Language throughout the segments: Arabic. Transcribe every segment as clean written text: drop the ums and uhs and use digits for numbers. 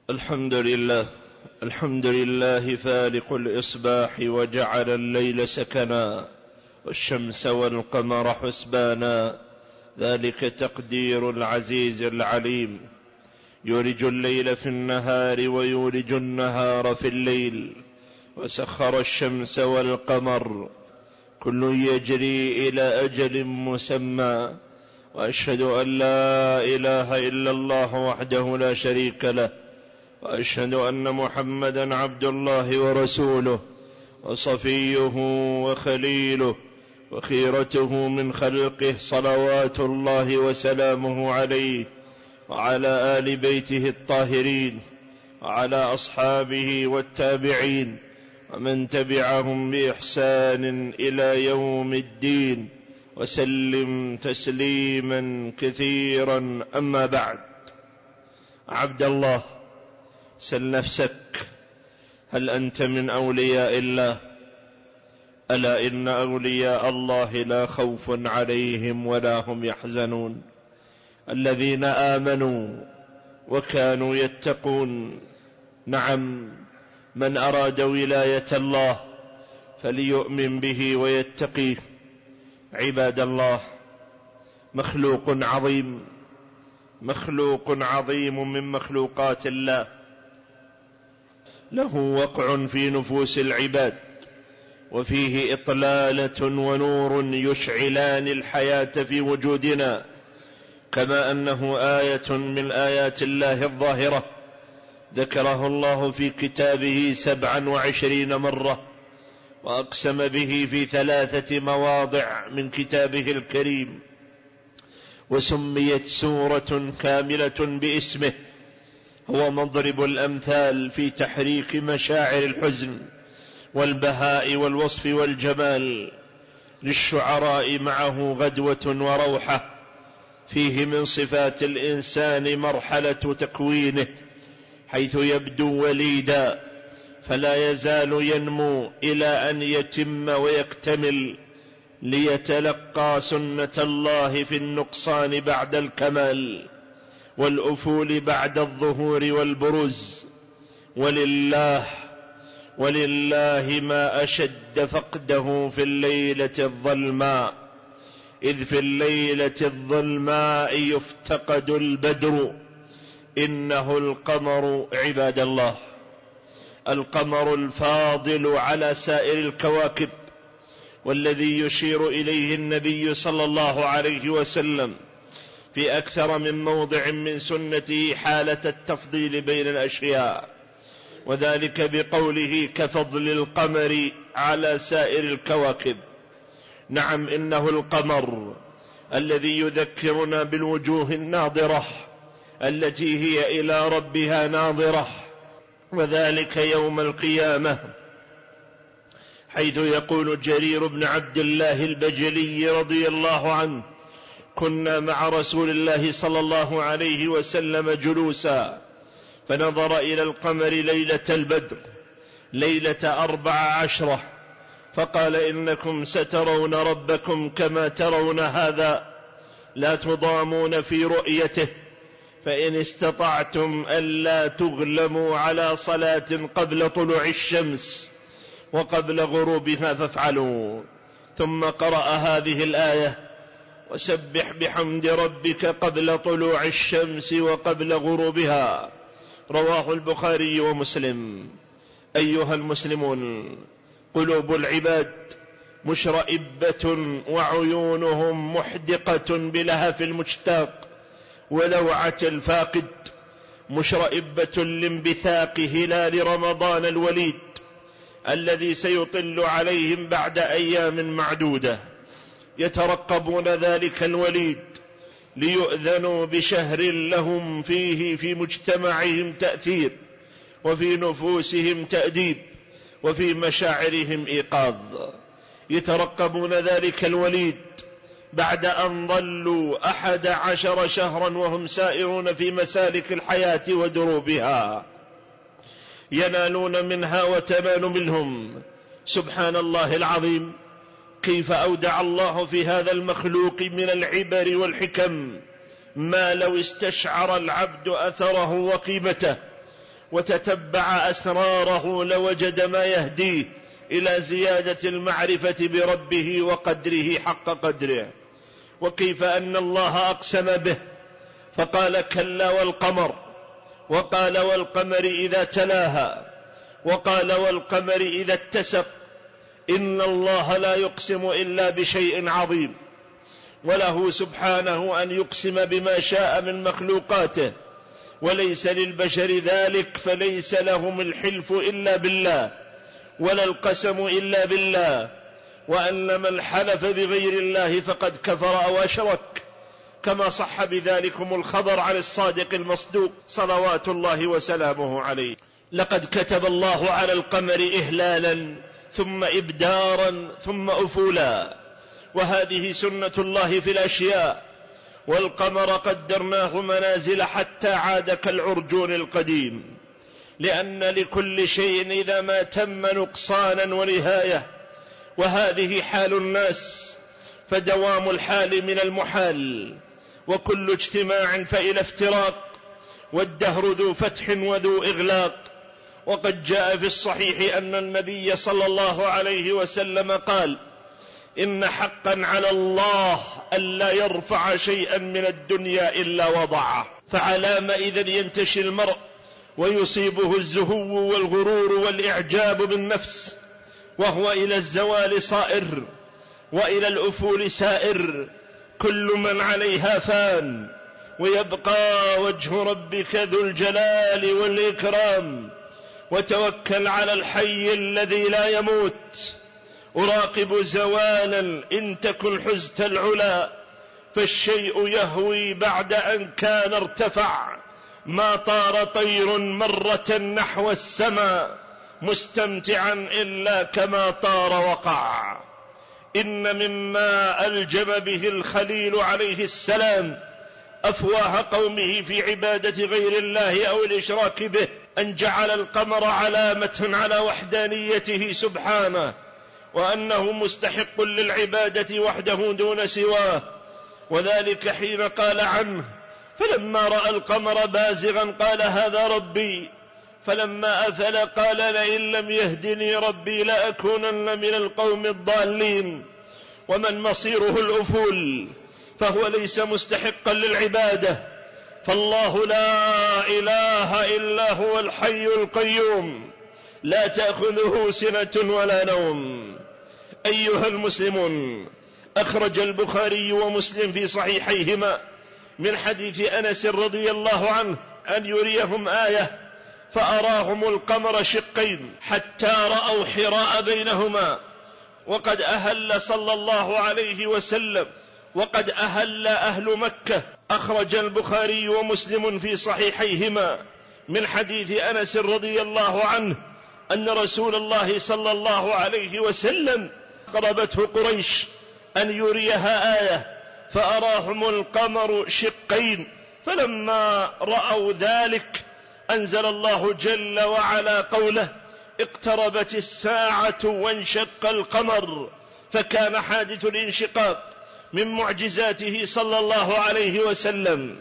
الحمد لله فالق الإصباح وجعل الليل سكنا والشمس والقمر حسبانا، ذلك تقدير العزيز العليم. يولج الليل في النهار ويولج النهار في الليل، وسخر الشمس والقمر كل يجري إلى أجل مسمى، وأشهد أن لا إله إلا الله وحده لا شريك له، وأشهد أن محمدا عبد الله ورسوله وصفيه وخليله وخيرته من خلقه، صلوات الله وسلامه عليه وعلى آل بيته الطاهرين وعلى أصحابه والتابعين ومن تبعهم بإحسان إلى يوم الدين، وسلم تسليما كثيرا. أما بعد، عبد الله، سل نفسك، هل أنت من أولياء الله؟ ألا إن أولياء الله لا خوف عليهم ولا هم يحزنون، الذين آمنوا وكانوا يتقون. نعم، من أراد ولاية الله فليؤمن به ويتقيه. عباد الله، مخلوق عظيم من مخلوقات الله، له وقع في نفوس العباد، وفيه إطلالة ونور يشعلان الحياة في وجودنا، كما أنه آية من آيات الله الظاهرة ذكره الله في كتابه 27 مرة، وأقسم به في 3 مواضع من كتابه الكريم، وسميت سورة كاملة باسمه. هو مضرب الأمثال في تحريك مشاعر الحزن والبهاء والوصف والجمال، للشعراء معه غدوة وروحة. فيه من صفات الإنسان مرحلة تكوينه، حيث يبدو وليدا فلا يزال ينمو إلى أن يتم ويكتمل، ليتلقى سنة الله في النقصان بعد الكمال، والأفول بعد الظهور والبروز. ولله ما أشد فقده في الليلة الظلماء، إذ في الليلة الظلماء يفتقد البدر، إنه القمر. عباد الله، القمر الفاضل على سائر الكواكب، والذي يشير إليه النبي صلى الله عليه وسلم في أكثر من موضع من سنته حالة التفضيل بين الأشياء، وذلك بقوله: كفضل القمر على سائر الكواكب. نعم، إنه القمر الذي يذكرنا بالوجوه الناظرة التي هي إلى ربها ناظرة، وذلك يوم القيامة، حيث يقول جرير بن عبد الله البجلي رضي الله عنه: كنا مع رسول الله صلى الله عليه وسلم جلوسا، فنظر إلى القمر ليلة البدر ليلة 14، فقال: إنكم سترون ربكم كما ترون هذا، لا تضامون في رؤيته، فإن استطعتم ألا تغلموا على صلاة قبل طلوع الشمس وقبل غروبها فافعلوا. ثم قرأ هذه الآية: وسبح بحمد ربك قبل طلوع الشمس وقبل غروبها. رواه البخاري ومسلم. أيها المسلمون، قلوب العباد مشرئبة وعيونهم محدقة بلهف المشتاق ولوعة الفاقد، مشرئبة لانبثاق هلال رمضان الوليد الذي سيطل عليهم بعد أيام معدودة. يترقبون ذلك الوليد ليؤذنوا بشهر لهم فيه في مجتمعهم تأثير، وفي نفوسهم تأديب، وفي مشاعرهم إيقاظ. يترقبون ذلك الوليد بعد أن ظلوا 11 شهرا وهم سائرون في مسالك الحياة ودروبها، ينالون منها وتنال منهم. سبحان الله العظيم، كيف أودع الله في هذا المخلوق من العبر والحكم ما لو استشعر العبد أثره وقيمته، وتتبع أسراره لوجد ما يهديه إلى زيادة المعرفة بربه وقدره حق قدره. وكيف أن الله أقسم به فقال كلا والقمر، وقال والقمر إذا تلاها، وقال والقمر إذا اتسق. إن الله لا يقسم إلا بشيء عظيم، وله سبحانه أن يقسم بما شاء من مخلوقاته، وليس للبشر ذلك، فليس لهم الحلف إلا بالله ولا القسم إلا بالله، وأن من حلف بغير الله فقد كفر أو أشرك، كما صح بذلكم الخبر عن الصادق المصدوق صلوات الله وسلامه عليه. لقد كتب الله على القمر إهلالا ثم إبدارا ثم أفولا، وهذه سنة الله في الأشياء. والقمر قدرناه منازل حتى عاد كالعرجون القديم، لأن لكل شيء إذا ما تم نقصانا ونهاية، وهذه حال الناس، فدوام الحال من المحال، وكل اجتماع فإلى افتراق، والدهر ذو فتح وذو إغلاق. وقد جاء في الصحيح أن النبي صلى الله عليه وسلم قال: إن حقا على الله ألا يرفع شيئا من الدنيا إلا وضعه. فعلام إذن ينتشي المرء ويصيبه الزهو والغرور والإعجاب بالنفس، وهو إلى الزوال صائر وإلى الأفول سائر. كل من عليها فان، ويبقى وجه ربك ذو الجلال والإكرام. وتوكل على الحي الذي لا يموت، أراقب زوالا إن تكن حزت العلا، فالشيء يهوي بعد أن كان ارتفع. ما طار طير مرة نحو السماء مستمتعا إلا كما طار وقع. إن مما ألجم به الخليل عليه السلام أفواه قومه في عبادة غير الله أو الإشراك به أن جعل القمر علامة على وحدانيته سبحانه، وأنه مستحق للعبادة وحده دون سواه. وذلك حين قال عنه: فلما رأى القمر بازغا قال هذا ربي، فلما أفل قال لئن لم يهدني ربي لأكونن من القوم الضالين. ومن مصيره الأفول فهو ليس مستحقا للعبادة، فالله لا إله إلا هو الحي القيوم لا تأخذه سنة ولا نوم. أيها المسلمون، أخرج البخاري ومسلم في صحيحيهما من حديث أنس رضي الله عنه أن يريهم آية فأراهم القمر شقين حتى رأوا حراء بينهما، وقد أهل صلى الله عليه وسلم، وقد أهل أهل مكة. أخرج البخاري ومسلم في صحيحيهما من حديث أنس رضي الله عنه أن رسول الله صلى الله عليه وسلم قربته قريش أن يريها آية فأراهم القمر شقين، فلما رأوا ذلك أنزل الله جل وعلا قوله: اقتربت الساعة وانشق القمر. فكان حادث الانشقاق من معجزاته صلى الله عليه وسلم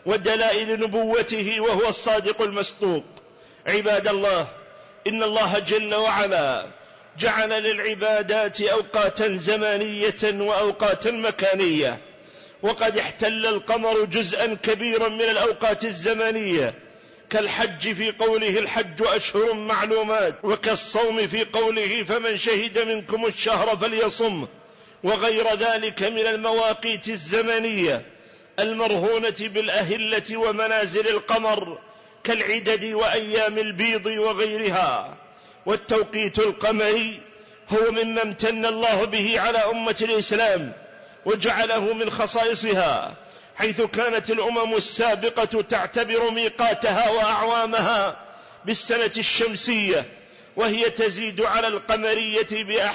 ودلائل نبوته، وهو الصادق المصدوق. عباد الله، إن الله جل وعلا جعل للعبادات أوقاتا زمانية وأوقاتا مكانية، وقد احتل القمر جزءا كبيرا من الأوقات الزمانية، كالحج في قوله الحج أشهر معلومات، وكالصوم في قوله فمن شهد منكم الشهر فليصم، وغير ذلك من المواقيت الزمنية المرهونة بالأهلة ومنازل القمر كالعدد وأيام البيض وغيرها. والتوقيت القمري هو مما امتن الله به على أمة الإسلام وجعله من خصائصها، حيث كانت الأمم السابقة تعتبر ميقاتها وأعوامها بالسنة الشمسية، وهي تزيد على القمرية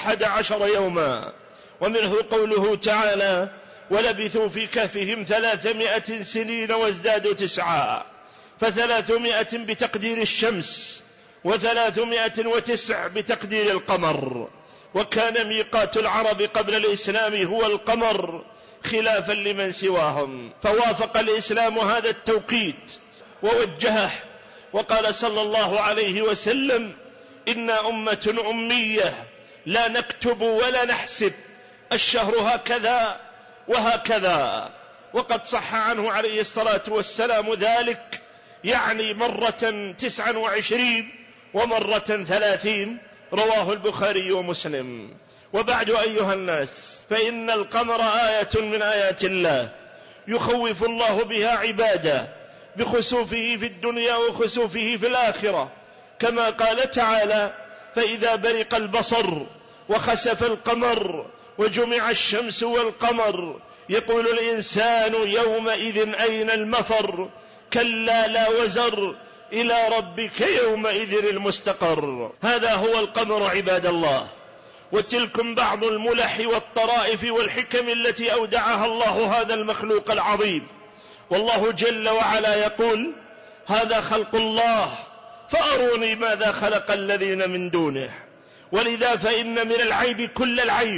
ب11 يوما. ومنه قوله تعالى: ولبثوا في كهفهم 300 سنين وازدادوا 9، ف300 بتقدير الشمس و309 بتقدير القمر. وكان ميقات العرب قبل الإسلام هو القمر خلافا لمن سواهم، فوافق الإسلام هذا التوقيت ووجهه وقال صلى الله عليه وسلم: إنا أمة أمية لا نكتب ولا نحسب، الشهر هكذا وهكذا. وقد صح عنه عليه الصلاة والسلام ذلك، يعني مرة 29 ومرة 30، رواه البخاري ومسلم. وبعد أيها الناس، فإن القمر آية من آيات الله يخوف الله بها عباده بخسوفه في الدنيا وخسوفه في الآخرة، كما قال تعالى: فإذا برق البصر وخسف القمر وجمع الشمس والقمر يقول الإنسان يومئذ أين المفر، كلا لا وزر إلى ربك يومئذ المستقر. هذا هو القمر عباد الله، وتلكم بعض الملح والطرائف والحكم التي أودعها الله هذا المخلوق العظيم. والله جل وعلا يقول: هذا خلق الله فأروني ماذا خلق الذين من دونه. ولذا فإن من العيب كل العيب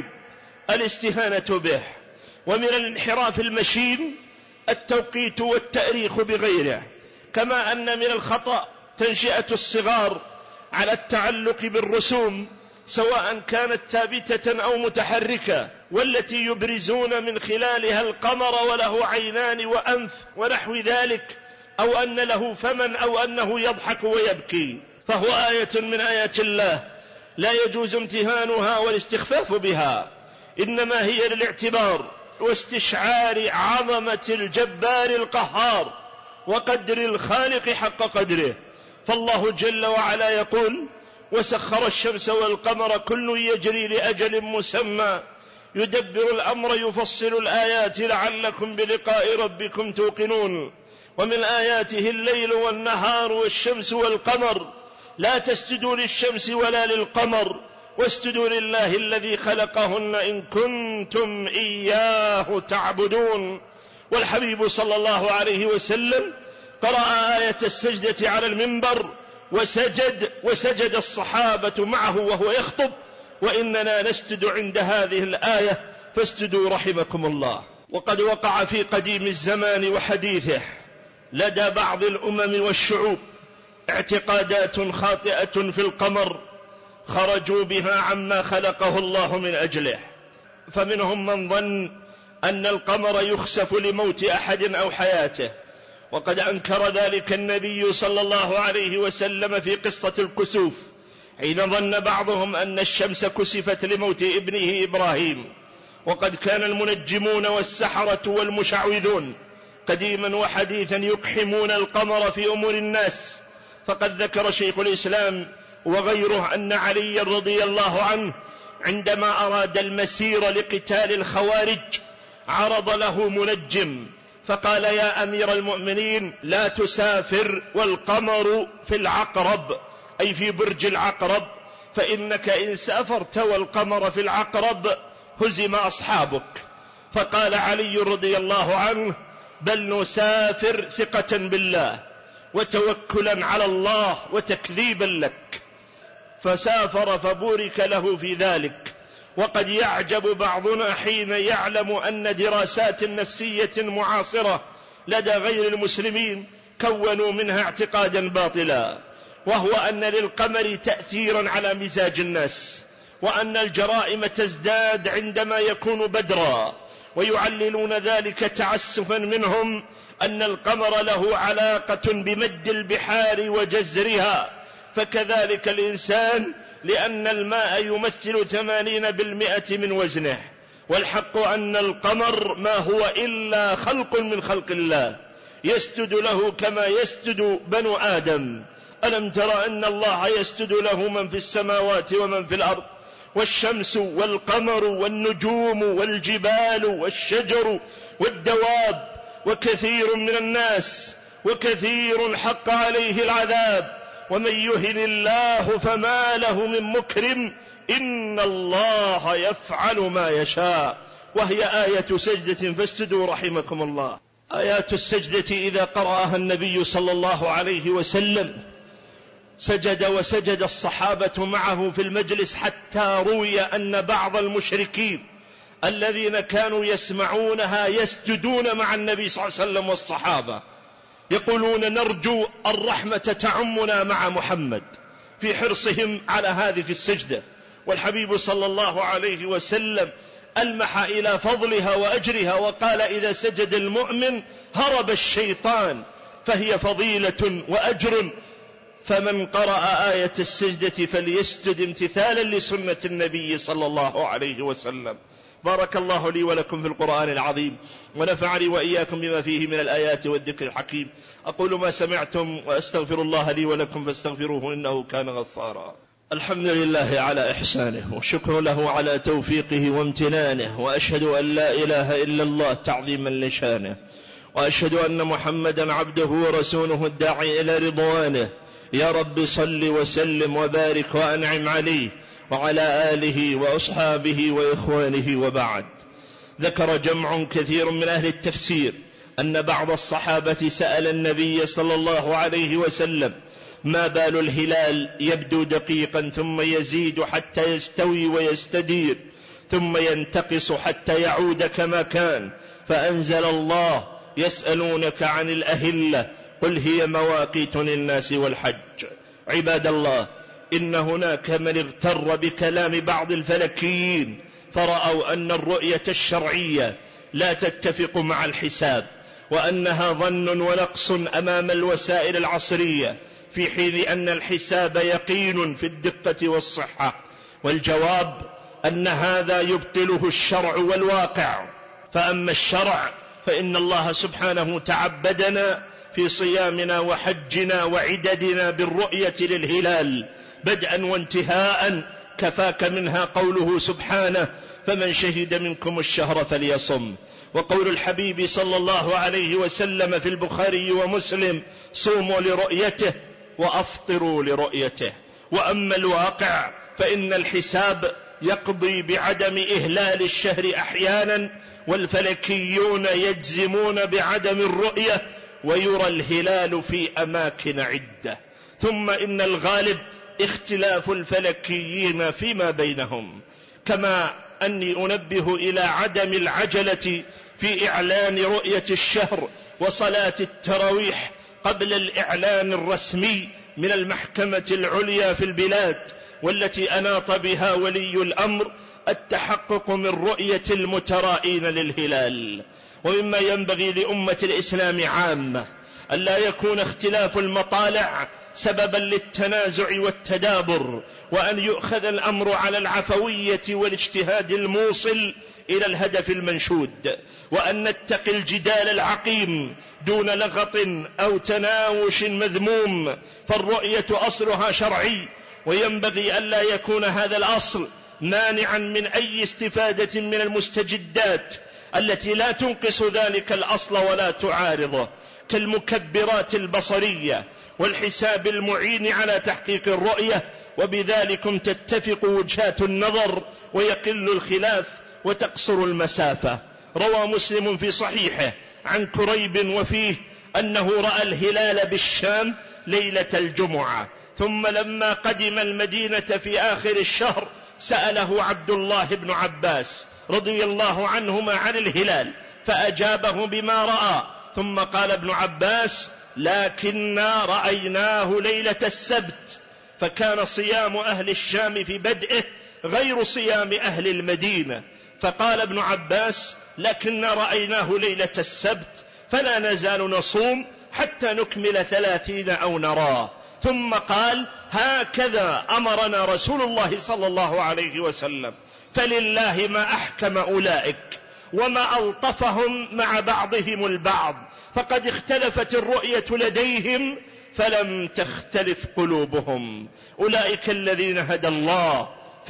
الاستهانة به، ومن الانحراف المشين التوقيت والتأريخ بغيره، كما أن من الخطأ تنشئة الصغار على التعلق بالرسوم سواء كانت ثابتة أو متحركة، والتي يبرزون من خلالها القمر وله عينان وأنف ونحو ذلك، أو أن له فمن، أو أنه يضحك ويبكي، فهو آية من آيات الله لا يجوز امتهانها والاستخفاف بها، إنما هي للاعتبار واستشعار عظمة الجبار القهار وقدر الخالق حق قدره. فالله جل وعلا يقول: وسخر الشمس والقمر كل يجري لأجل مسمى يدبر الأمر يفصل الآيات لعلكم بلقاء ربكم توقنون. ومن آياته الليل والنهار والشمس والقمر، لا تسجدوا للشمس ولا للقمر واسجدوا لله الذي خلقهن إن كنتم إياه تعبدون. والحبيب صلى الله عليه وسلم قرأ آية السجدة على المنبر وسجد الصحابة معه وهو يخطب، وإننا نسجد عند هذه الآية فاسجدوا رحمكم الله. وقد وقع في قديم الزمان وحديثه لدى بعض الأمم والشعوب اعتقادات خاطئة في القمر خرجوا بها عما خلقه الله من أجله، فمنهم من ظن أن القمر يخسف لموت أحد أو حياته، وقد أنكر ذلك النبي صلى الله عليه وسلم في قصة الكسوف، حين ظن بعضهم أن الشمس كسفت لموت ابنه إبراهيم. وقد كان المنجمون والسحرة والمشعوذون قديما وحديثا يقحمون القمر في أمور الناس، فقد ذكر شيخ الإسلام وغيره أن علي رضي الله عنه عندما أراد المسير لقتال الخوارج عرض له منجم فقال: يا أمير المؤمنين لا تسافر والقمر في العقرب، أي في برج العقرب، فإنك إن سافرت والقمر في العقرب هزم أصحابك. فقال علي رضي الله عنه: بل نسافر ثقة بالله وتوكلا على الله وتكذيبا لك. فسافر فبورك له في ذلك. وقد يعجب بعضنا حين يعلم أن دراسات نفسية معاصرة لدى غير المسلمين كونوا منها اعتقادا باطلا، وهو أن للقمر تأثيرا على مزاج الناس، وأن الجرائم تزداد عندما يكون بدرا، ويعللون ذلك تعسفا منهم أن القمر له علاقة بمد البحار وجزرها، فكذلك الإنسان، لأن الماء يمثل 80% من وزنه. والحق أن القمر ما هو إلا خلق من خلق الله يسجد له كما يسجد بنو آدم. ألم تر أن الله يسجد له من في السماوات ومن في الأرض، والشمس والقمر والنجوم والجبال والشجر والدواب، وكثير من الناس، وكثير حق عليه العذاب، ومن يهن الله فما له من مكرم إن الله يفعل ما يشاء. وهي آية سجدة فاسجدوا رحمكم الله. آيات السجدة إذا قرأها النبي صلى الله عليه وسلم سجد وسجد الصحابة معه في المجلس، حتى روي أن بعض المشركين الذين كانوا يسمعونها يسجدون مع النبي صلى الله عليه وسلم والصحابة، يقولون نرجو الرحمة تعمنا مع محمد، في حرصهم على هذه السجدة. والحبيب صلى الله عليه وسلم ألمح إلى فضلها وأجرها وقال إذا سجد المؤمن هرب الشيطان، فهي فضيلة وأجر. فمن قرأ آية السجدة فليسجد امتثالا لسنة النبي صلى الله عليه وسلم. بارك الله لي ولكم في القرآن العظيم، ونفعني وإياكم بما فيه من الآيات والذكر الحكيم. أقول ما سمعتم وأستغفر الله لي ولكم فاستغفروه إنه كان غفارا. الحمد لله على إحسانه، وشكر له على توفيقه وامتنانه، وأشهد أن لا إله إلا الله تعظيما لشانه، وأشهد أن محمدا عبده ورسوله الداعي إلى رضوانه. يا رب صل وسلم وبارك وأنعم عليه وعلى آله وأصحابه وإخوانه، وبعد. ذكر جمع كثير من أهل التفسير أن بعض الصحابة سأل النبي صلى الله عليه وسلم ما بال الهلال يبدو دقيقا ثم يزيد حتى يستوي ويستدير ثم ينتقص حتى يعود كما كان، فأنزل الله يسألونك عن الأهلة قل هي مواقيت للناس والحج. عباد الله، إن هناك من اغتر بكلام بعض الفلكيين فرأوا أن الرؤية الشرعية لا تتفق مع الحساب، وأنها ظن ونقص أمام الوسائل العصرية، في حين أن الحساب يقين في الدقة والصحة. والجواب أن هذا يبطله الشرع والواقع. فأما الشرع فإن الله سبحانه تعبدنا في صيامنا وحجنا وعددنا بالرؤية للهلال بدءا وانتهاء، كفاك منها قوله سبحانه فمن شهد منكم الشهر فليصم، وقول الحبيب صلى الله عليه وسلم في البخاري ومسلم صوموا لرؤيته وأفطروا لرؤيته. وأما الواقع فإن الحساب يقضي بعدم إهلال الشهر أحيانا، والفلكيون يجزمون بعدم الرؤية، ويرى الهلال في أماكن عدة. ثم إن الغالب اختلاف الفلكيين فيما بينهم، كما أني أنبه إلى عدم العجلة في إعلان رؤية الشهر وصلاة التراويح قبل الإعلان الرسمي من المحكمة العليا في البلاد، والتي أناط بها ولي الأمر التحقق من رؤية المترائين للهلال. ومما ينبغي لأمة الإسلام عامة ألا يكون اختلاف المطالع سببا للتنازع والتدابر، وأن يؤخذ الأمر على العفوية والاجتهاد الموصل إلى الهدف المنشود، وأن نتقي الجدال العقيم دون لغط أو تناوش مذموم، فالرؤية أصلها شرعي، وينبغي ألا يكون هذا الأصل مانعا من أي استفادة من المستجدات التي لا تنقص ذلك الأصل ولا تعارضه، كالمكبرات البصرية والحساب المعين على تحقيق الرؤية، وبذلكم تتفق وجهات النظر ويقل الخلاف وتقصر المسافة. روى مسلم في صحيحه عن كريب وفيه أنه رأى الهلال بالشام ليلة الجمعة، ثم لما قدم المدينة في آخر الشهر سأله عبد الله بن عباس رضي الله عنهما عن الهلال فأجابه بما رأى، ثم قال ابن عباس لكننا رأيناه ليلة السبت. فكان صيام أهل الشام في بدئه غير صيام أهل المدينة، فقال ابن عباس لكننا رأيناه ليلة السبت فلا نزال نصوم حتى نكمل 30 أو نراه. ثم قال هكذا أمرنا رسول الله صلى الله عليه وسلم، فلله ما أحكم أولئك وما ألطفهم مع بعضهم البعض، فقد اختلفت الرؤية لديهم فلم تختلف قلوبهم، أولئك الذين هدى الله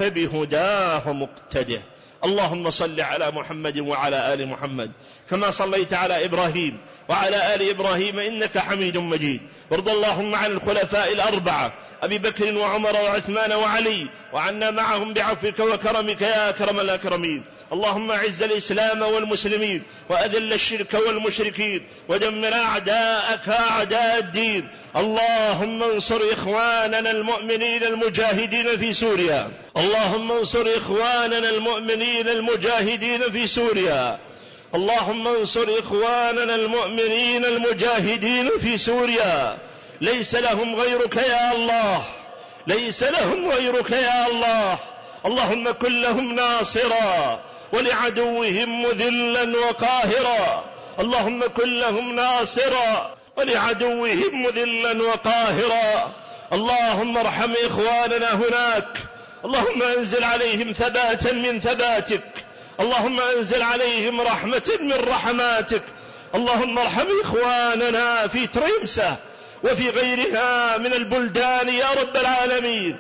فبهداه مقتده. اللهم صل على محمد وعلى آل محمد كما صليت على إبراهيم وعلى آل إبراهيم إنك حميد مجيد، وارض اللهم عن الخلفاء الأربعة أبي بكر وعمر وعثمان وعلي، وعنا معهم بعفوك وكرمك يا أكرم الأكرمين. اللهم أعز الإسلام والمسلمين وأذل الشرك والمشركين ودمر أعداءك أعداء الدين. اللهم انصر إخواننا المؤمنين المجاهدين في سوريا، اللهم انصر إخواننا المؤمنين المجاهدين في سوريا، اللهم انصر إخواننا المؤمنين المجاهدين في سوريا، ليس لهم غيرك يا الله، ليس لهم غيرك يا الله. اللهم كن لهم ناصرا ولعدوهم مذلا وقاهرا، اللهم كن لهم ناصرا ولعدوهم مذلا وقاهرا. اللهم ارحم إخواننا هناك، اللهم انزل عليهم ثباتا من ثباتك، اللهم انزل عليهم رحمة من رحماتك. اللهم ارحم إخواننا في تريمسة وفي غيرها من البلدان يا رب العالمين.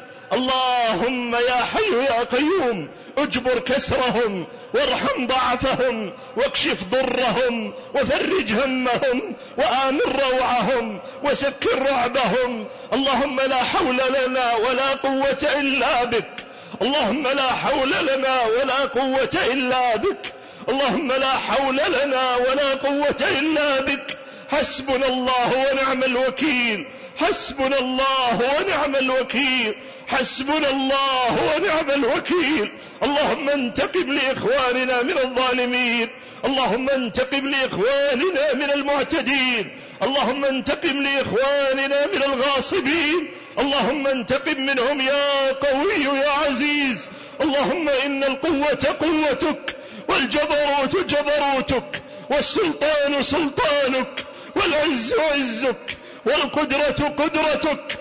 اللهم يا حي يا قيوم اجبر كسرهم وارحم ضعفهم واكشف ضرهم وفرج همهم وآمن روعهم وسكر رعبهم. اللهم لا حول لنا ولا قوة إلا بك، اللهم لا حول لنا ولا قوة إلا بك، اللهم لا حول لنا ولا قوة إلا بك. حسبنا الله ونعم الوكيل، حسبنا الله ونعم الوكيل، حسبنا الله ونعم الوكيل. اللهم انتقم لإخواننا من الظالمين، اللهم انتقم لإخواننا من المعتدين، اللهم انتقم لإخواننا من الغاصبين، اللهم انتقم منهم يا قوي يا عزيز. اللهم إن القوة قوتك والجبروت جبروتك والسلطان سلطانك والعز عزك والقدرة قدرتك.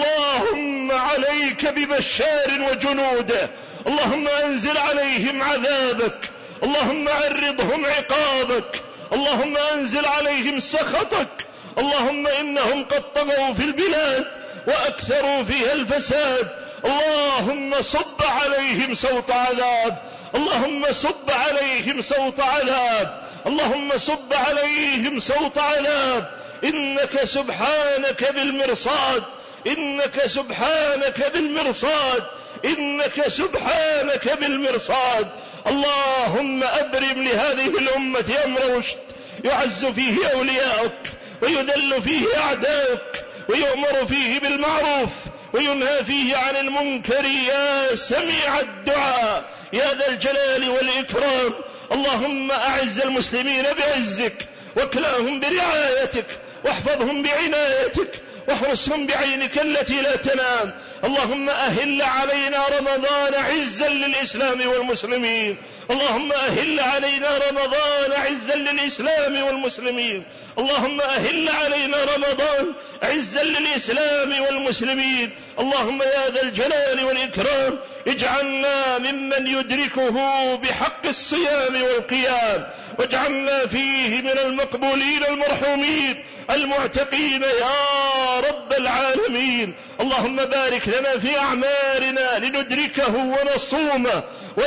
اللهم عليك ببشار وجنوده، اللهم انزل عليهم عذابك، اللهم عرضهم عقابك، اللهم انزل عليهم سخطك. اللهم إنهم قد طغوا في البلاد وأكثروا فيها الفساد، اللهم صب عليهم صوت عذاب، اللهم صب عليهم صوت عذاب، اللهم صب عليهم صوت عذاب. إنك سبحانك بالمرصاد، إنك سبحانك بالمرصاد، إنك سبحانك بالمرصاد. اللهم أبرم لهذه الأمة أمر رشد يعز فيه أولياؤك ويذل فيه أعداؤك ويؤمر فيه بالمعروف وينهى فيه عن المنكر يا سميع الدعاء يا ذا الجلال والإكرام. اللهم أعز المسلمين بعزك واكلاهم برعايتك واحفظهم بعنايتك واحرسهم بعينك التي لا تنام. اللهم أهل علينا رمضان عزا للإسلام والمسلمين، اللهم أهل علينا رمضان عزا للإسلام والمسلمين، اللهم أهل علينا رمضان عزا للإسلام والمسلمين. اللهم يا ذا الجلال والإكرام اجعلنا ممن يدركه بحق الصيام والقيام، واجعلنا فيه من المقبولين المرحومين المعتقين يا رب العالمين. اللهم بارك لنا في أعمالنا لندركه ونصومه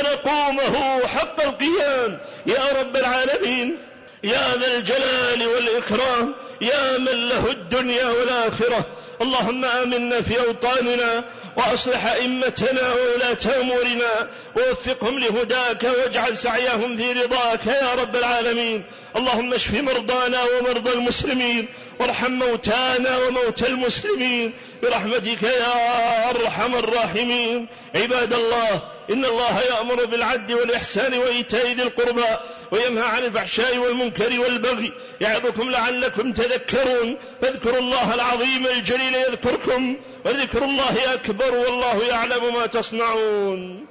ونقومه حق القيام يا رب العالمين يا ذا الجلال والإكرام يا من له الدنيا والآخرة. اللهم آمنا في أوطاننا وأصلح أئمتنا وولاة أمورنا ووفقهم لهداك واجعل سعيهم في رضاك يا رب العالمين. اللهم اشف مرضانا ومرضى المسلمين وارحم موتانا وموتى المسلمين برحمتك يا أرحم الراحمين. عباد الله، إن الله يأمر بالعدل والإحسان وإيتاء ذي القربى وينهى عن الفحشاء والمنكر والبغي يعظكم لعلكم تذكرون. فاذكروا الله العظيم الجليل يذكركم، وذكر الله أكبر، والله يعلم ما تصنعون.